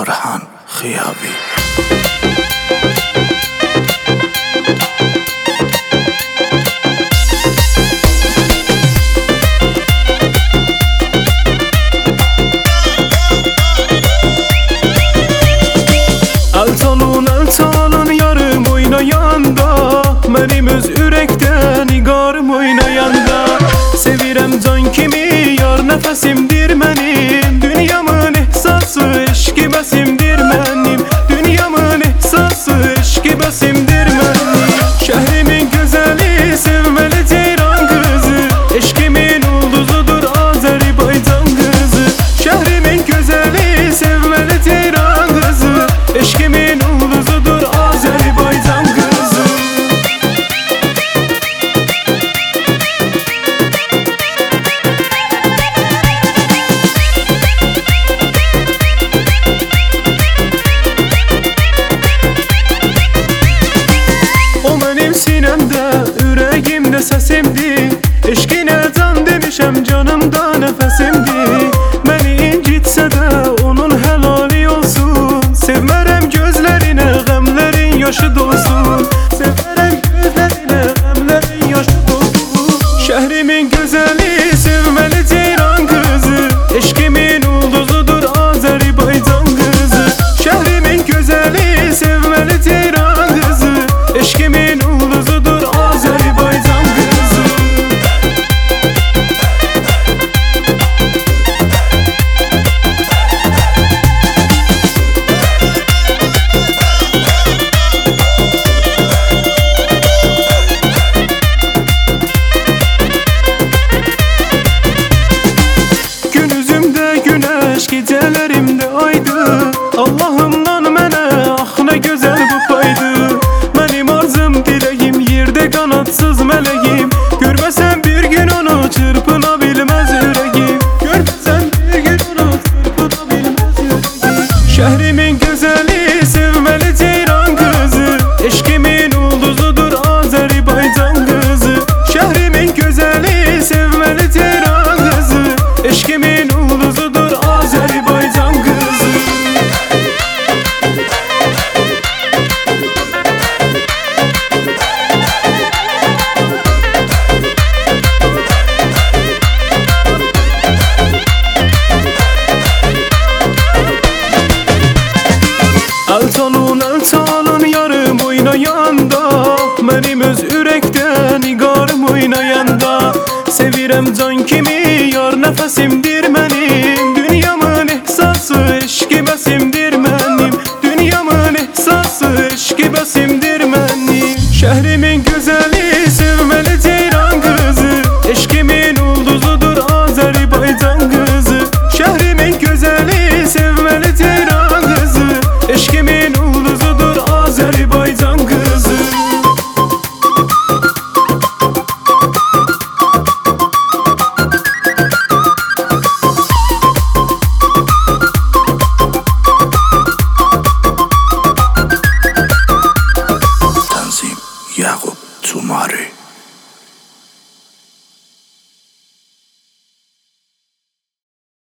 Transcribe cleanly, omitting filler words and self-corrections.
Orhan Xiyabi. Elçalın yarım oynayanda, benim öz ürekten igarım oynayanda. Sevirem can kimi yar nefesimdir benim, dünyamın ihsası eşki besimdir benim. Dünyamın ihsası eşki besimdir benim. Şehrimin güzeli sevmeli ceyran kızı, eşkimin ulduzudur Azerbaycan kızı. Şehrimin güzeli sevmeli ceyran kızı, eşkimin ulduzudur Azerbaycan kızı. O benim sinemde, yüreğimde sesimdi. Eşkine can demişem, canımda nefesimdi. Beni incitse de onun helali olsun. Sevmerem gözlerine, gamlerin yaşı dolsun. Sevmerem gözlerine, gamlerin yaşı dolsun. Şehrimin güzeli sevmeli ceyran kızı, eşkimin ulduzudur Azerbaycan kızı. Şehrimin güzeli sevmeli ceyran kızı, eşkimin ulduzudur Azerbaycan kızı. Gecelerimde aydı, Allah'ımdan mənə ah ne güzel bu paydı. Benim arzum dileğim, yerde kanatsız meleğim. Görmesen bir gün onu çırpınabilmez yüreğim. Görmesen bir gün onu çırpınabilmez yüreğim. Şehrimin güzeli sevmeli ceyran kızı, eşkimin ulduzudur Azerbaycan kızı. Şehrimin güzeli sevmeli ceyran kızı, eşkimin ulduzudur Azerbaycan kızı. Elçalın yarım oynayanda, benim öz ürekten igarım oynayanda. Sevirem can kimi yar nefesimdir